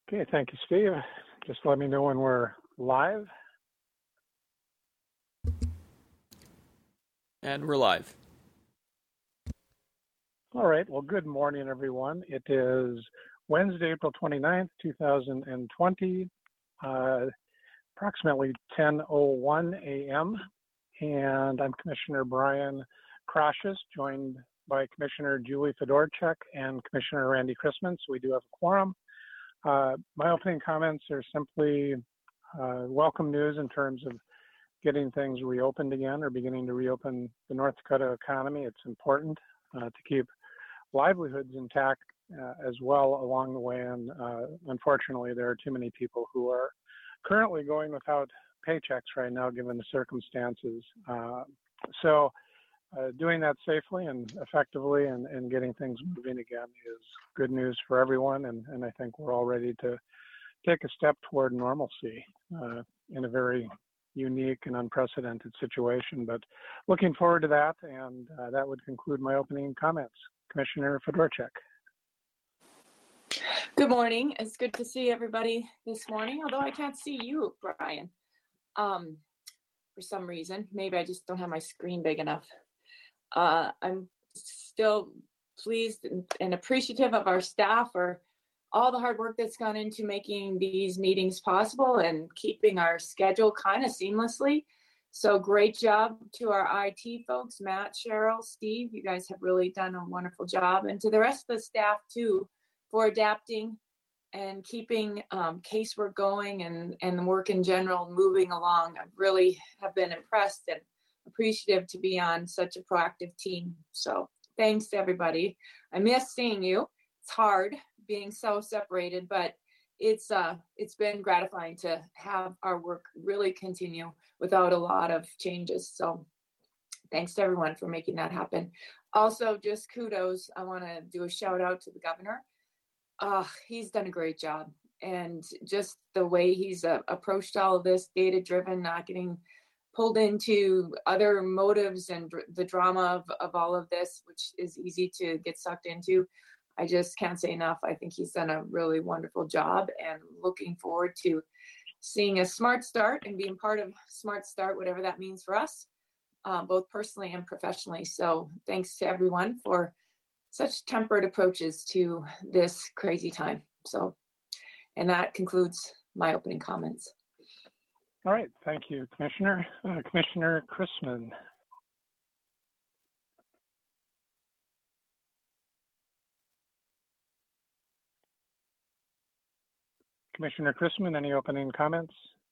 Okay, thank you, Steve. Just let me know when we're live. And we're live. All right, well, good morning, everyone. It is Wednesday, April 29th, 2020, approximately 10:01 a.m., and I'm Commissioner Brian Krashes, joined by Commissioner Julie Fedorchak and Commissioner Randy Chrisman, so we do have a quorum. My opening comments are simply welcome news in terms of getting things reopened again or beginning to reopen the North Dakota economy. It's important to keep livelihoods intact as well along the way, and unfortunately there are too many people who are currently going without paychecks right now given the circumstances. So doing that safely and effectively and getting things moving again is good news for everyone, and I think we're all ready to take a step toward normalcy in a very unique and unprecedented situation. But looking forward to that, and that would conclude my opening comments. Commissioner Fedorchak. Good morning. It's good to see everybody this morning, although I can't see you, Brian, for some reason. Maybe I just don't have my screen big enough. I'm still pleased and appreciative of our staff for all the hard work that's gone into making these meetings possible and keeping our schedule kind of seamlessly. So great job to our IT folks, Matt, Cheryl, Steve. You guys have really done a wonderful job. And to the rest of the staff too, for adapting and keeping casework going and the work in general moving along. I really have been impressed and appreciative to be on such a proactive team. So thanks to everybody. I miss seeing you. It's hard being so separated, but it's been gratifying to have our work really continue without a lot of changes. So thanks to everyone for making that happen. Also, just kudos. I want to do a shout out to the governor. He's done a great job, and just the way he's approached all of this, data driven, not getting pulled into other motives and the drama of all of this, which is easy to get sucked into. I just can't say enough. I think he's done a really wonderful job, and looking forward to seeing a Smart Start and being part of Smart Start, whatever that means for us, both personally and professionally. So thanks to everyone for such tempered approaches to this crazy time. So, and that concludes my opening comments. All right, thank you, Commissioner. Commissioner Chrisman. Commissioner Chrisman, any opening comments?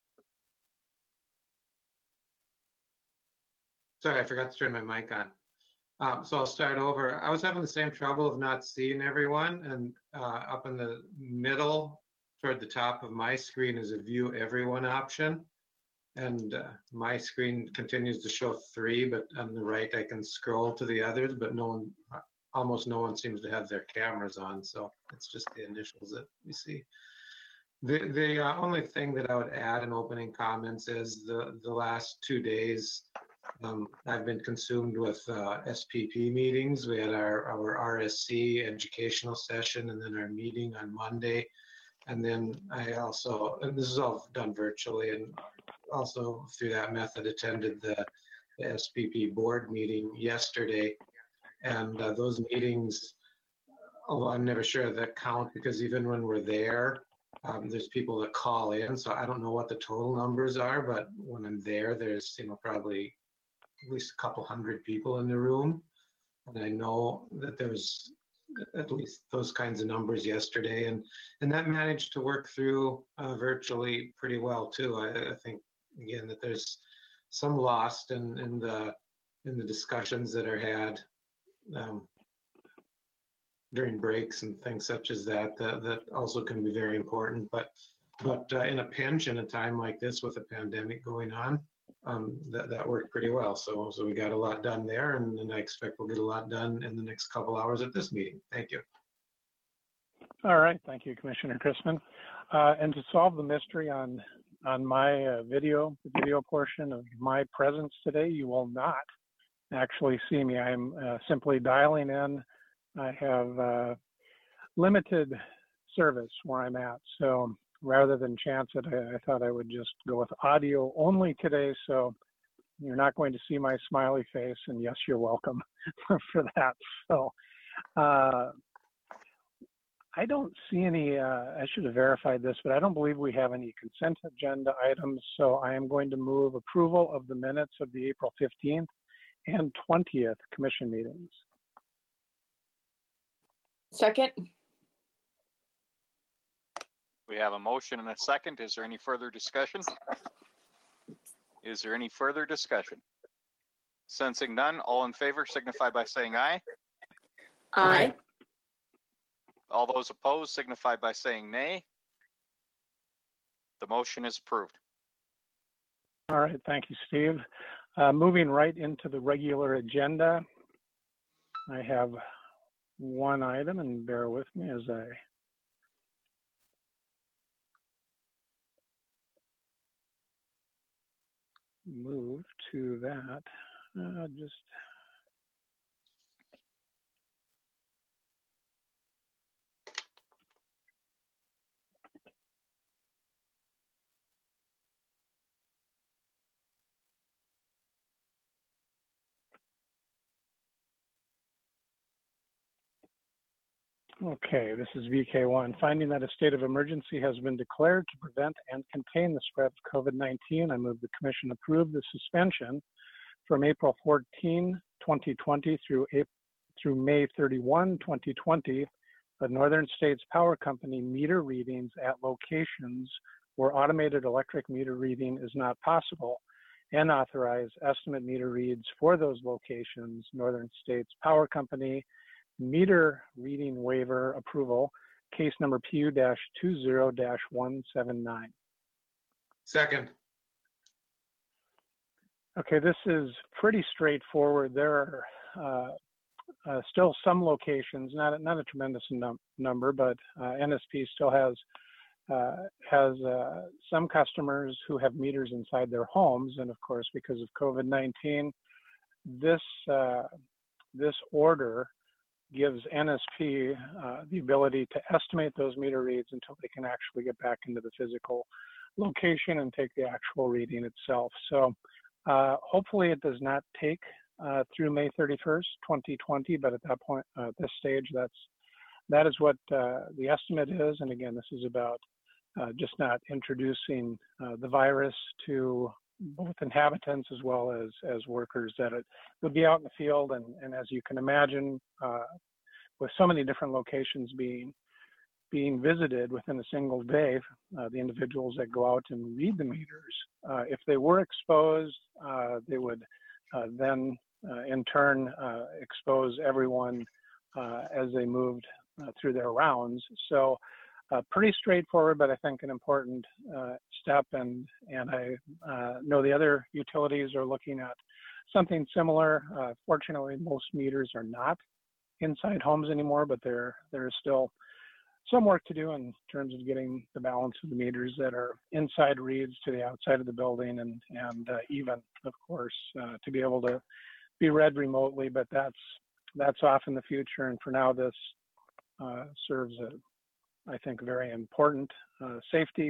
Sorry, I forgot to turn my mic on. So I'll start over. I was having the same trouble of not seeing everyone, and up in the middle toward the top of my screen is a view everyone option. And my screen continues to show 3, but on the right I can scroll to the others, but almost no one seems to have their cameras on. So it's just the initials that we see. The only thing that I would add in opening comments is the last 2 days I've been consumed with SPP meetings. We had our RSC educational session, and then our meeting on Monday. And then I also, and this is all done virtually, and also through that method attended the SPP board meeting yesterday. And those meetings, although I'm never sure that count, because even when we're there, there's people that call in. So I don't know what the total numbers are, but when I'm there, there's probably at least a couple hundred people in the room. And I know that there's at least those kinds of numbers yesterday, and that managed to work through virtually pretty well too. I think again that there's some lost in the discussions that are had during breaks and things such as that also can be very important. But in a pinch, in a time like this with a pandemic going on, that worked pretty well. So we got a lot done there, and I expect we'll get a lot done in the next couple hours at this meeting. Thank you. All right, thank you, Commissioner Chrisman. And to solve the mystery on my video portion of my presence today, you will not actually see me. I'm simply dialing in. I have limited service where I'm at. So rather than chance it, I thought I would just go with audio only today. So you're not going to see my smiley face, and yes, you're welcome for that. So I don't see any, I should have verified this, but I don't believe we have any consent agenda items. So I am going to move approval of the minutes of the April 15th and 20th commission meetings. Second. We have a motion and a second. Is there any further discussion? Is there any further discussion? Sensing none, all in favor signify by saying aye. Aye. All those opposed signify by saying nay. The motion is approved. All right, thank you, Steve. Moving right into the regular agenda, I have one item, and bear with me as I move to that. Okay, this is VK1. Finding that a state of emergency has been declared to prevent and contain the spread of COVID-19, I move the commission approve the suspension from April 14, 2020 through May 31, 2020 of Northern States Power Company meter readings at locations where automated electric meter reading is not possible, and authorize estimate meter reads for those locations. Northern States Power Company meter reading waiver approval, case number PU-20-179. Second. Okay, this is pretty straightforward. There are still some locations, not a tremendous number, but NSP still has some customers who have meters inside their homes, and of course, because of COVID-19, this order gives NSP the ability to estimate those meter reads until they can actually get back into the physical location and take the actual reading itself. So hopefully it does not take through May 31st, 2020, but at that point, this stage, that is what the estimate is. And again, this is about just not introducing the virus to both inhabitants as well as workers, that it would be out in the field. And as you can imagine, with so many different locations being visited within a single day, the individuals that go out and read the meters, if they were exposed, they would then in turn expose everyone as they moved through their rounds. So pretty straightforward, but I think an important step. And I know the other utilities are looking at something similar. Fortunately, most meters are not inside homes anymore, but there is still some work to do in terms of getting the balance of the meters that are inside reads to the outside of the building, and even, of course, to be able to be read remotely. But that's off in the future, and for now, this serves a, I think, very important safety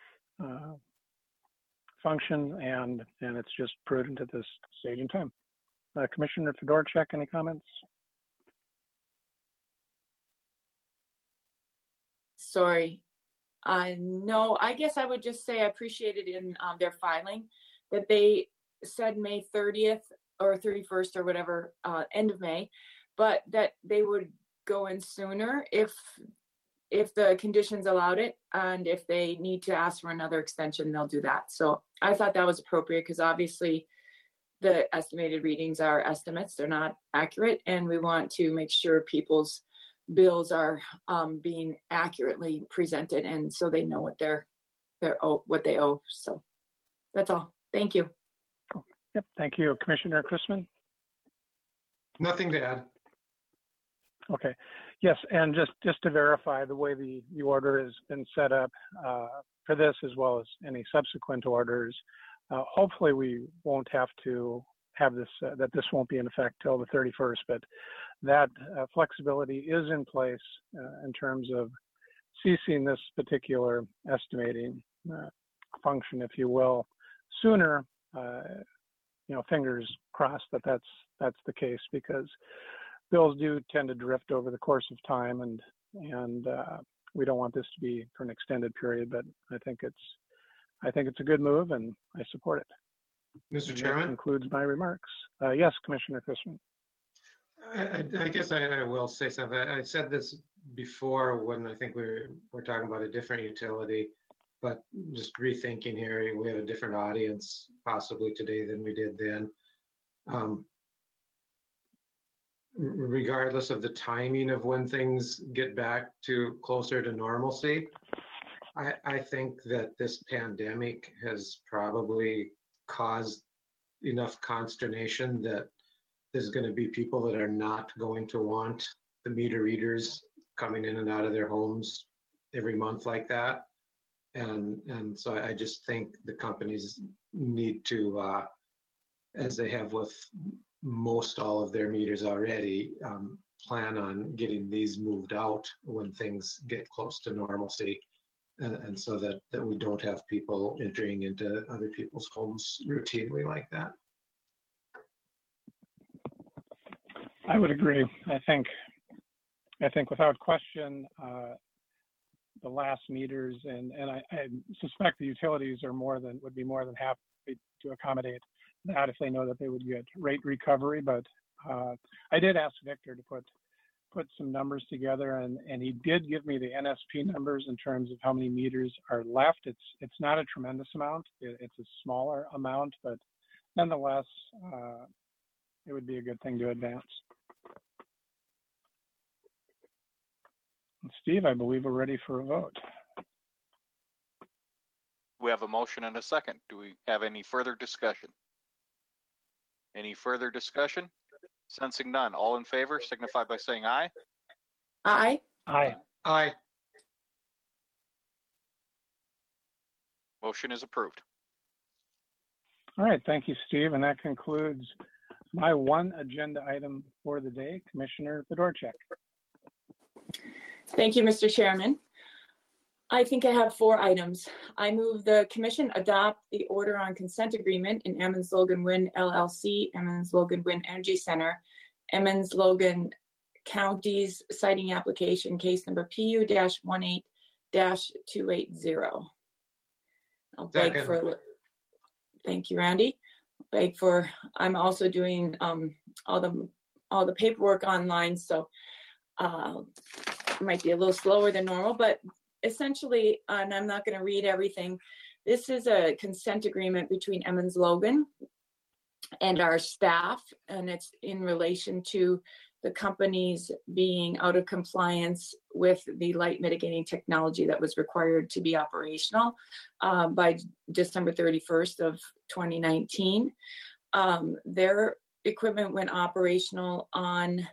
function, and it's just prudent at this stage in time. Commissioner Fedorchak, any comments? Sorry. No, I guess I would just say I appreciated in their filing that they said May 30th or 31st or whatever, end of May, but that they would go in sooner if the conditions allowed it, and if they need to ask for another extension, they'll do that. So I thought that was appropriate, because obviously the estimated readings are estimates, they're not accurate, and we want to make sure people's bills are being accurately presented, and so they know what what they owe. So that's all. Thank you. Yep, thank you. Commissioner Chrisman? Nothing to add. Okay. Yes, and just to verify, the way the order has been set up for this, as well as any subsequent orders, hopefully we won't have to have this, that this won't be in effect till the 31st, but that flexibility is in place in terms of ceasing this particular estimating function, if you will, sooner. Fingers crossed that that's the case, because bills do tend to drift over the course of time, and we don't want this to be for an extended period. But I think it's a good move, and I support it. Mr. Chairman? That concludes my remarks. Yes, Commissioner Chrisman. I guess I will say something. I said this before when I think we're talking about a different utility, but just rethinking here, we have a different audience possibly today than we did then. Regardless of the timing of when things get back to closer to normalcy, I think that this pandemic has probably caused enough consternation that there's going to be people that are not going to want the meter readers coming in and out of their homes every month like that. And so I just think the companies need to, as they have with most all of their meters already, plan on getting these moved out when things get close to normalcy. And so that we don't have people entering into other people's homes routinely like that. I would agree. I think without question, the last meters, and I suspect the utilities would be more than happy to accommodate that if they know that they would get rate recovery. But I did ask Victor to put some numbers together, and he did give me the NSP numbers in terms of how many meters are left. It's not a tremendous amount. It's a smaller amount, but nonetheless, it would be a good thing to advance. Steve, I believe we're ready for a vote. We have a motion and a second. Do we have any further discussion? Any further discussion? Sensing none. All in favor signify by saying aye. Aye. Aye. Aye. Motion is approved. All right, thank you, Steve. And that concludes my one agenda item for the day. Commissioner Fedorchak. Thank you, Mr. Chairman. I think I have 4 items. I move the commission adopt the order on consent agreement in Emmons Logan Wind LLC, Emmons Logan Wind Energy Center, Emmons Logan County's siting application case number PU-18-280. I'll beg for, thank you, Randy. Beg for, I'm also doing all the paperwork online, so might be a little slower than normal, but essentially, and I'm not going to read everything, this is a consent agreement between Emmons Logan and our staff, and it's in relation to the companies being out of compliance with the light mitigating technology that was required to be operational by December 31st of 2019. Their equipment went operational on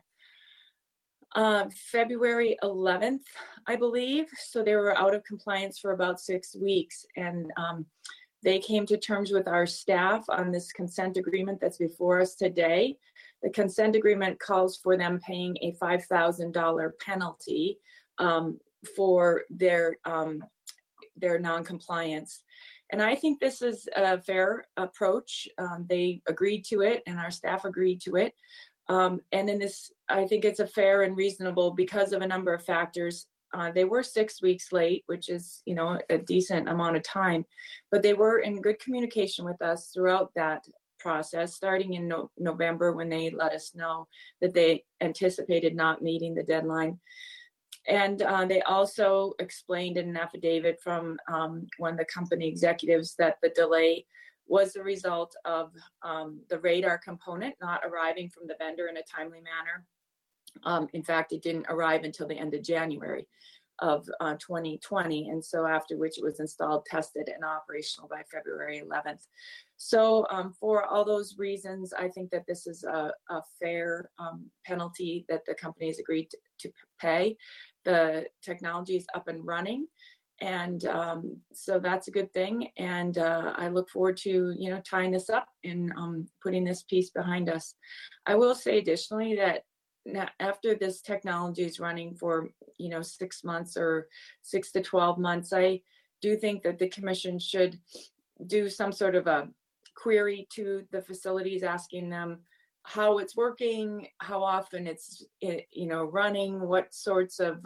February 11th, I believe. So they were out of compliance for about 6 weeks, and they came to terms with our staff on this consent agreement that's before us today. The consent agreement calls for them paying a $5,000 penalty for their non-compliance. And I think this is a fair approach. They agreed to it, and our staff agreed to it. And in this, I think it's a fair and reasonable because of a number of factors. They were 6 weeks late, which is, a decent amount of time, but they were in good communication with us throughout that process, starting in November when they let us know that they anticipated not meeting the deadline. And they also explained in an affidavit from one of the company executives that the delay was the result of the radar component not arriving from the vendor in a timely manner. In fact, it didn't arrive until the end of January of 2020. And so after which it was installed, tested, and operational by February 11th. So for all those reasons, I think that this is a fair penalty that the company has agreed to pay. The technology is up and running. And so that's a good thing. And I look forward to, tying this up and putting this piece behind us. I will say additionally that now after this technology is running for 6 months or 6 to 12 months, I do think that the commission should do some sort of a query to the facilities, asking them how it's working, how often it's running, what sorts of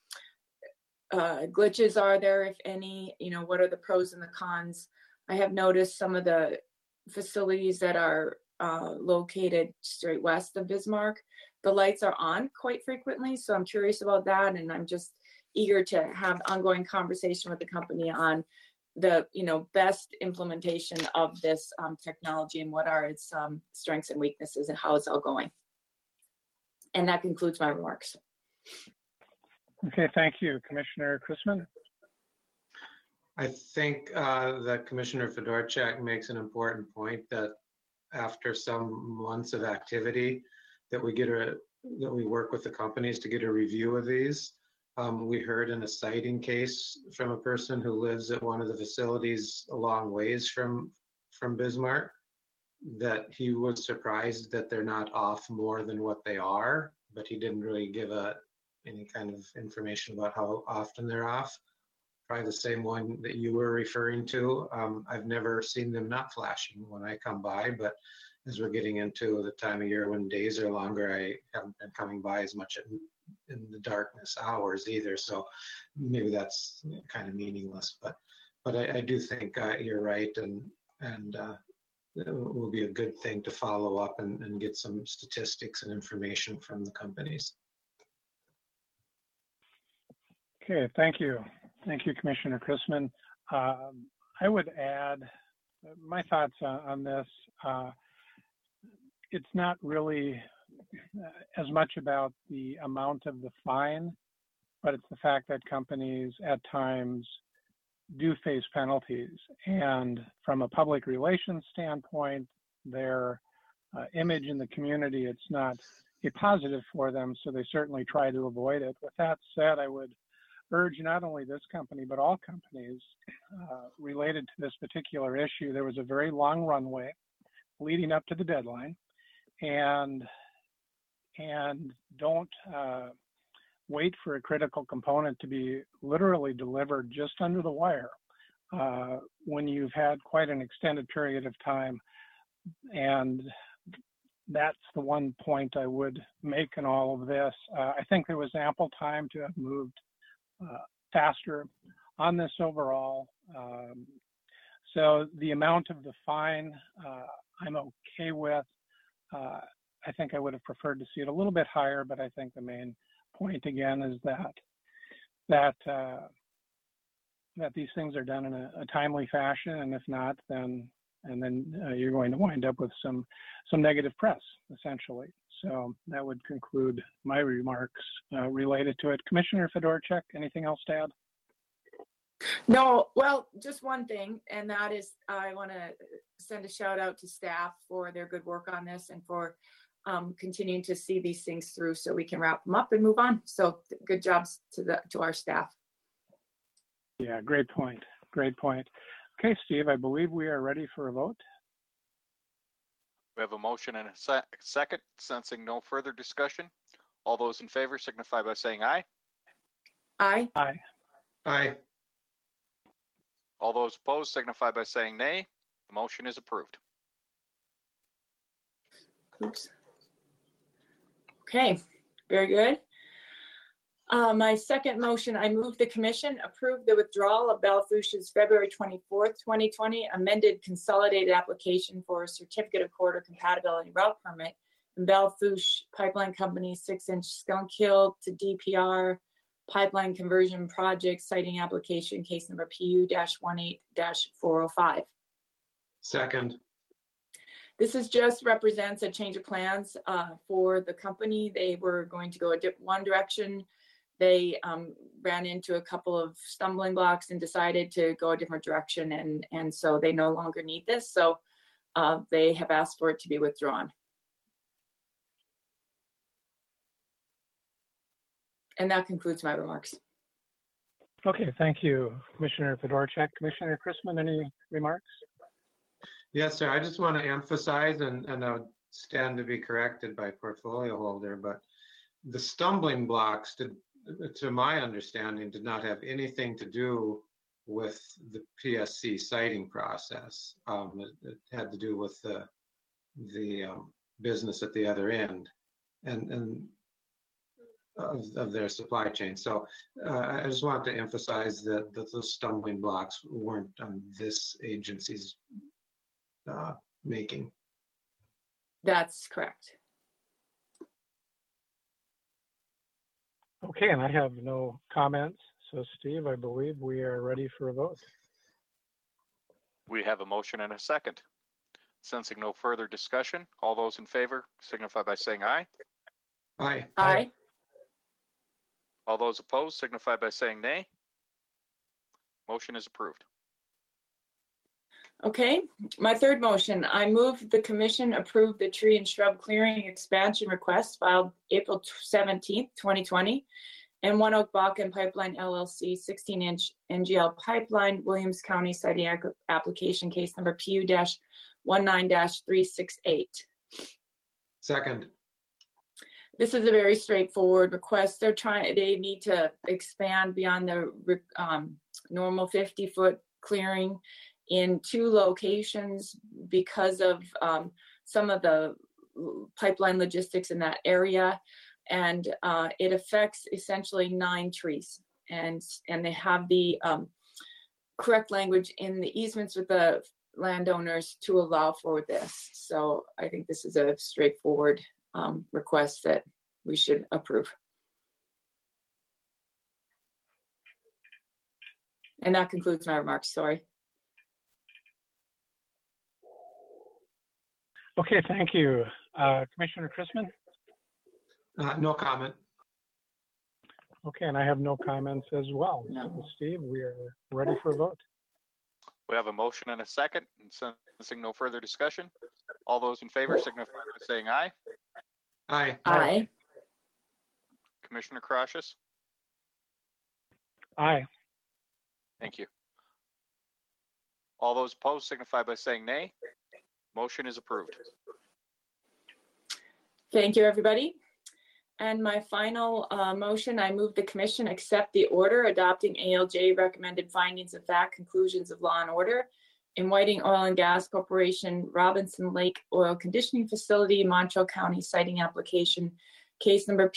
glitches are there, if any, what are the pros and the cons. I have noticed some of the facilities that are located straight west of Bismarck, the lights are on quite frequently. So I'm curious about that. And I'm just eager to have ongoing conversation with the company on the best implementation of this technology and what are its strengths and weaknesses and how it's all going. And that concludes my remarks. Okay, thank you. Commissioner Chrisman? I think that Commissioner Fedorchak makes an important point that after some months of activity, that we work with the companies to get a review of these. We heard in a sighting case from a person who lives at one of the facilities a long ways from Bismarck that he was surprised that they're not off more than what they are, but he didn't really give any kind of information about how often they're off. Probably the same one that you were referring to. I've never seen them not flashing when I come by, but as we're getting into the time of year when days are longer, I haven't been coming by as much in the darkness hours either. So maybe that's kind of meaningless, but I do think you're right, and it will be a good thing to follow up and get some statistics and information from the companies. Okay, thank you. Thank you, Commissioner Chrisman. I would add my thoughts on this. It's not really as much about the amount of the fine, but it's the fact that companies at times do face penalties. And from a public relations standpoint, their image in the community, it's not a positive for them, so they certainly try to avoid it. With that said, I would urge not only this company, but all companies related to this particular issue. There was a very long runway leading up to the deadline, and don't wait for a critical component to be literally delivered just under the wire when you've had quite an extended period of time. And that's the one point I would make in all of this. I think there was ample time to have moved faster on this overall. So the amount of the fine, I'm okay with. I think I would have preferred to see it a little bit higher, but I think the main point again is that these things are done in a timely fashion, and if not, then you're going to wind up with some negative press, essentially. So that would conclude my remarks related to it. Commissioner Fedorchak, anything else to add? No, well, just one thing, and that is I want to send a shout out to staff for their good work on this and for continuing to see these things through so we can wrap them up and move on. So good jobs to our staff. Yeah, great point. Great point. Okay, Steve, I believe we are ready for a vote. We have a motion and a second. Sensing no further discussion, all those in favor signify by saying aye. Aye. Aye. Aye. All those opposed signify by saying nay. The motion is approved. Oops. Okay, very good. My second motion, I move the commission approve the withdrawal of Belle Fourche's February 24th, 2020 amended consolidated application for a certificate of corridor compatibility route permit and Belle Fourche Pipeline Company 6-inch Skunk Hill to DPR pipeline conversion project citing application case number PU-18-405. Second. This is just represents a change of plans for the company. They were going to go one direction. They ran into a couple of stumbling blocks and decided to go a different direction, and so they no longer need this. So they have asked for it to be withdrawn. And that concludes my remarks. Okay, thank you, Commissioner Fedorchak. Commissioner Chrisman, any remarks? Yes, sir. I just want to emphasize, and I would stand to be corrected by portfolio holder, but the stumbling blocks, to my understanding, did not have anything to do with the PSC siting process. It had to do with the business at the other end and of their supply chain. So I just wanted to emphasize that those stumbling blocks weren't on this agency's making. That's correct. Okay, and I have no comments. So Steve, I believe we are ready for a vote. We have a motion and a second. Sensing no further discussion, all those in favor signify by saying aye. Aye. Aye. All those opposed signify by saying nay. Motion is approved. Okay, my third motion, I move the commission approve the tree and shrub clearing expansion request filed April 17th, 2020, and One Oak Bakken Pipeline LLC 16-inch NGL pipeline, Williams County siting application case number PU-19-368. Second. This is a very straightforward request. They need to expand beyond the normal 50-foot clearing in 2 locations because of some of the pipeline logistics in that area. And it affects essentially 9 trees. And they have the correct language in the easements with the landowners to allow for this. So I think this is a straightforward request that we should approve. And that concludes my remarks, sorry. Okay, thank you. Commissioner Chrisman? No comment. Okay, and I have no comments as well. No. So Steve, we are ready for a vote. We have a motion and a second. And sensing no further discussion, all those in favor signify by saying aye. Aye. Aye. Commissioner Crocius? Aye. Thank you. All those opposed signify by saying nay. Motion is approved. Thank you, everybody. And my final motion, I move the commission accept the order adopting ALJ recommended findings of fact, conclusions of law and order in Whiting Oil and Gas Corporation, Robinson Lake Oil Conditioning Facility, Montrose County siting application, case number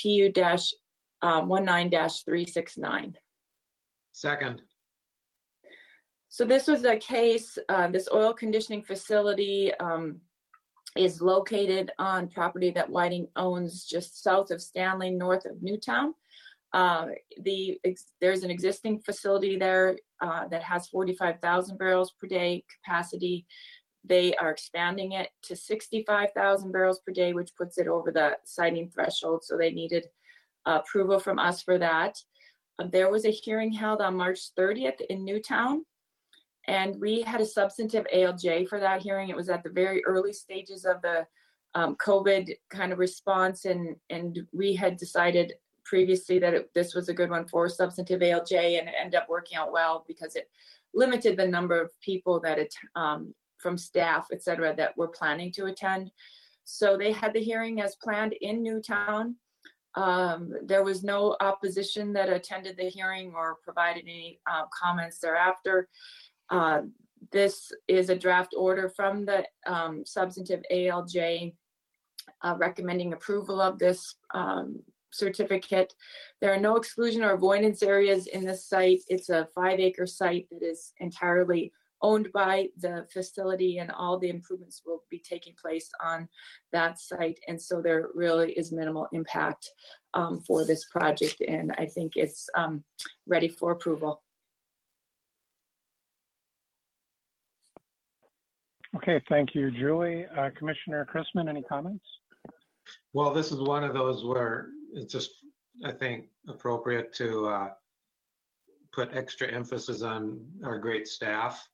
PU-19-369. Second. So this was a case, this oil conditioning facility is located on property that Whiting owns just south of Stanley, north of Newtown. There's an existing facility there that has 45,000 barrels per day capacity. They are expanding it to 65,000 barrels per day, which puts it over the siting threshold. So they needed approval from us for that. There was a hearing held on March 30th in Newtown. And we had a substantive ALJ for that hearing. It was at the very early stages of the COVID kind of response. And we had decided previously that this was a good one for substantive ALJ, and it ended up working out well because it limited the number of people that from staff, et cetera, that were planning to attend. So they had the hearing as planned in Newtown. There was no opposition that attended the hearing or provided any comments thereafter. This is a draft order from the substantive ALJ recommending approval of this certificate. There are no exclusion or avoidance areas in this site. It's a 5-acre site that is entirely owned by the facility, and all the improvements will be taking place on that site. And so there really is minimal impact for this project, and I think it's ready for approval. Okay, thank you, Julie. Commissioner Chrisman, any comments? Well, this is one of those where it's just, I think, appropriate to put extra emphasis on our great staff.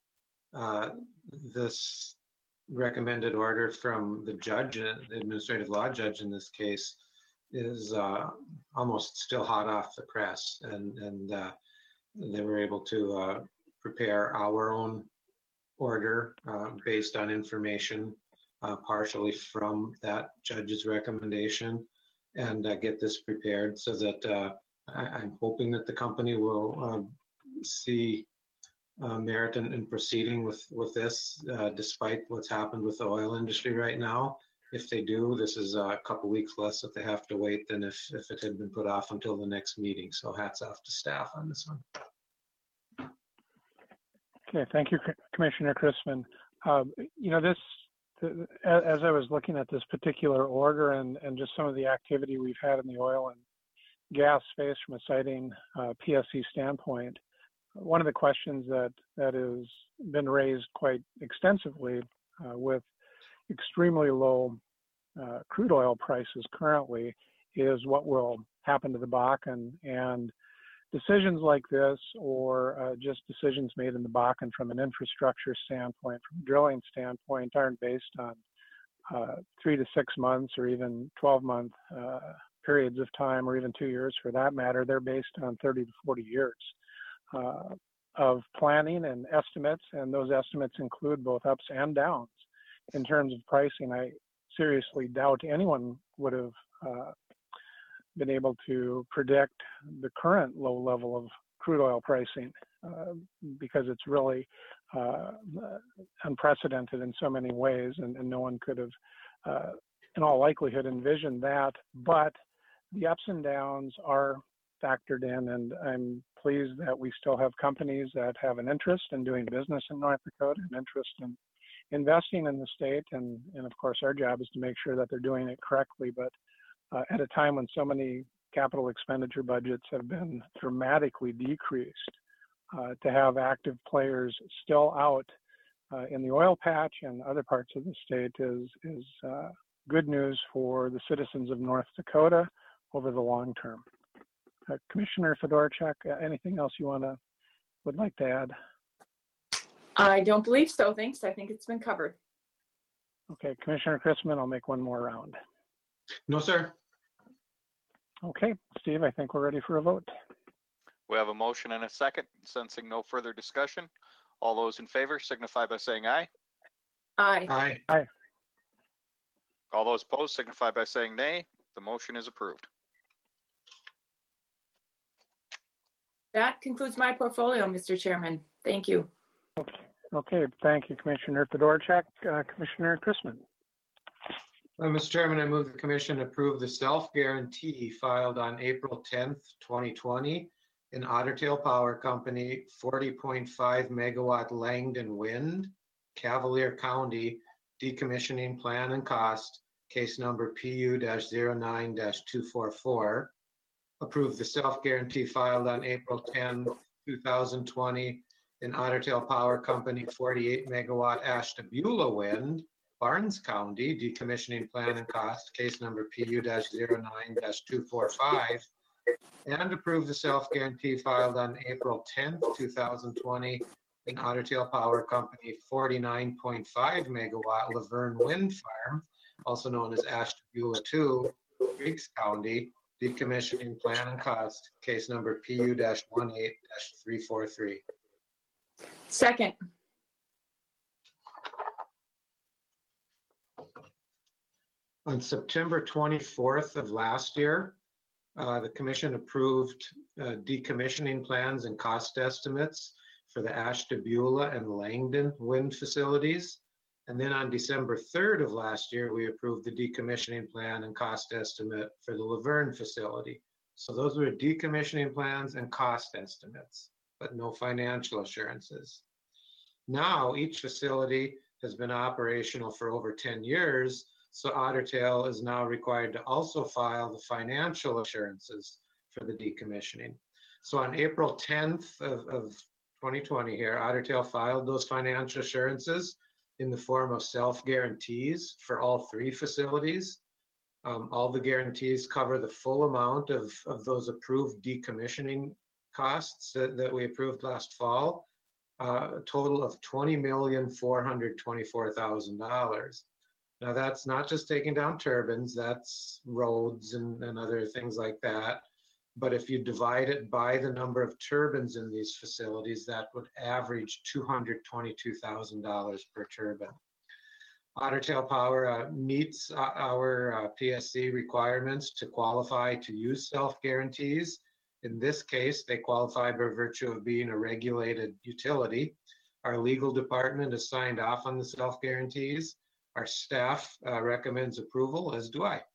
This recommended order from the judge, the administrative law judge in this case, is almost still hot off the press, and they were able to prepare our own order based on information partially from that judge's recommendation. and get this prepared so that I'm hoping that the company will see merit in proceeding with this, despite what's happened with the oil industry right now. If they do, this is a couple weeks less that they have to wait than if it had been put off until the next meeting. So hats off to staff on this one. Okay, thank you, Commissioner Chrisman. You know, as I was looking at this particular order and just some of the activity we've had in the oil and gas space from a siting PSC standpoint, one of the questions that has been raised quite extensively with extremely low crude oil prices currently is what will happen to the Bakken. And decisions like this, or just decisions made in the Bakken from an infrastructure standpoint, from a drilling standpoint, aren't based on 3 to 6 months or even 12-month periods of time, or even 2 years for that matter. They're based on 30 to 40 years of planning and estimates, and those estimates include both ups and downs. In terms of pricing, I seriously doubt anyone would have been able to predict the current low level of crude oil pricing because it's really unprecedented in so many ways, and no one could have, in all likelihood, envisioned that. But the ups and downs are factored in, and I'm pleased that we still have companies that have an interest in doing business in North Dakota, an interest in investing in the state, and of course our job is to make sure that they're doing it correctly. But at a time when so many capital expenditure budgets have been dramatically decreased, to have active players still out in the oil patch and other parts of the state is good news for the citizens of North Dakota over the long term. Commissioner Fedorchak, anything else you would like to add? I don't believe so, thanks. I think it's been covered. Okay, Commissioner Chrisman, I'll make one more round. No, sir. Okay, Steve, I think we're ready for a vote. We have a motion and a second. Sensing no further discussion, all those in favor signify by saying aye. Aye. Aye. All those opposed signify by saying nay. The motion is approved. That concludes my portfolio, Mr. Chairman. Thank you. Okay, thank you, Commissioner Fedorchak. Commissioner Chrisman. Mr. Chairman, I move the commission approve the self-guarantee filed on April 10th, 2020 in Otter Tail Power Company, 40.5 megawatt Langdon Wind, Cavalier County, decommissioning plan and cost, case number PU-09-244. Approve the self-guarantee filed on April 10, 2020 in Otter Tail Power Company, 48 megawatt Ashtabula Wind, Barnes County, decommissioning plan and cost, case number PU-09-245, and approve the self-guarantee filed on April 10th, 2020 in Otter Tail Power Company, 49.5 megawatt Laverne Wind Farm, also known as Ashtabula 2, Creeks County, decommissioning plan and cost, case number PU-18-343. Second. On September 24th of last year, the commission approved decommissioning plans and cost estimates for the Ashtabula and Langdon wind facilities. And then on December 3rd of last year, we approved the decommissioning plan and cost estimate for the Laverne facility. So those were decommissioning plans and cost estimates, but no financial assurances. Now each facility has been operational for over 10 years, so Otter Tail is now required to also file the financial assurances for the decommissioning. So on April 10th of 2020 here, Otter Tail filed those financial assurances in the form of self-guarantees for all 3 facilities. All the guarantees cover the full amount of those approved decommissioning costs that we approved last fall, a total of $20,424,000. Now that's not just taking down turbines, that's roads and other things like that. But if you divide it by the number of turbines in these facilities, that would average $222,000 per turbine. Otter Tail Power meets our PSC requirements to qualify to use self-guarantees. In this case, they qualify by virtue of being a regulated utility. Our legal department has signed off on the self-guarantees. Our staff recommends approval, as do I.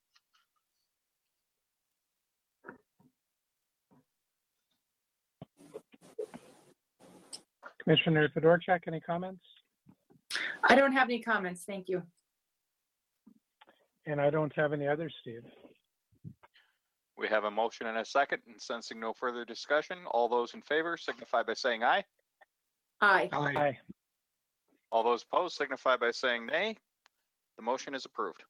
Commissioner Fedorchak, any comments? I don't have any comments. Thank you. And I don't have any others, Steve. We have a motion and a second, and sensing no further discussion, all those in favor signify by saying aye. Aye. Aye. Aye. All those opposed signify by saying nay. The motion is approved.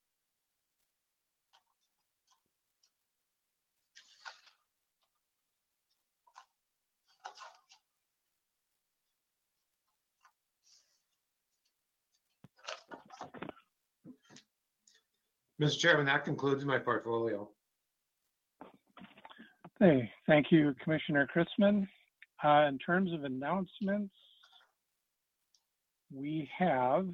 Mr. Chairman, that concludes my portfolio. Hey, thank you, Commissioner Chrisman. In terms of announcements, we have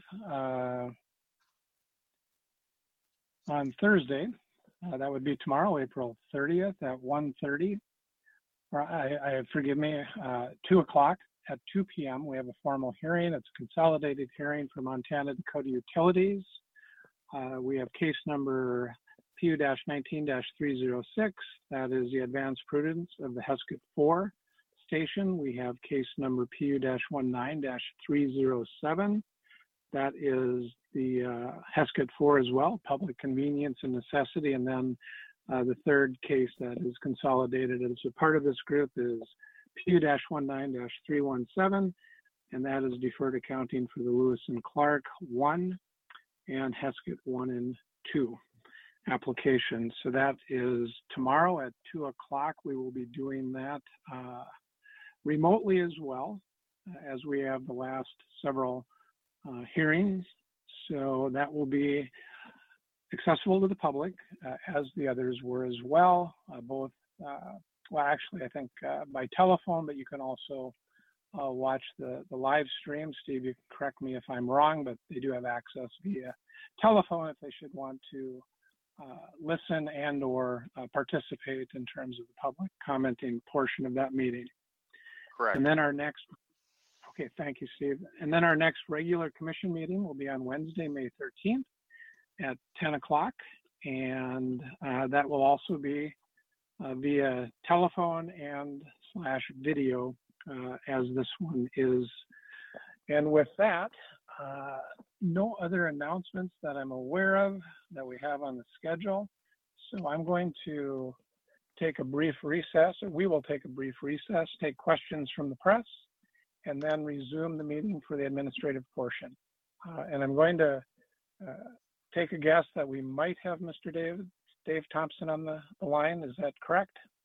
on Thursday, that would be tomorrow, April 30th at 1:30, or forgive me, 2 o'clock at 2 p.m. We have a formal hearing. It's a consolidated hearing for Montana Dakota Utilities. We have case number PU-19-306. That is the advanced prudence of the Heskett 4 station. We have case number PU-19-307. That is the Heskett 4 as well, public convenience and necessity. And then the third case that is consolidated as a part of this group is PU-19-317, and that is deferred accounting for the Lewis and Clark 1 and Heskett 1 and 2 applications. So that is tomorrow at 2 o'clock. We will be doing that remotely as well, as we have the last several hearings. So that will be accessible to the public, as the others were as well, both, well, actually, I think by telephone, but you can also watch the live stream. Steve, you can correct me if I'm wrong, but they do have access via telephone if they should want to listen and or participate in terms of the public commenting portion of that meeting. Correct. And then our next, okay, thank you, Steve. And then our next regular commission meeting will be on Wednesday, May 13th at 10 o'clock. And that will also be via telephone and / video as this one is. And with that, no other announcements that I'm aware of that we have on the schedule. So I'm going to take a brief recess, or we will take a brief recess, take questions from the press, and then resume the meeting for the administrative portion. And I'm going to take a guess that we might have Mr. Dave Thompson on the line. Is that correct?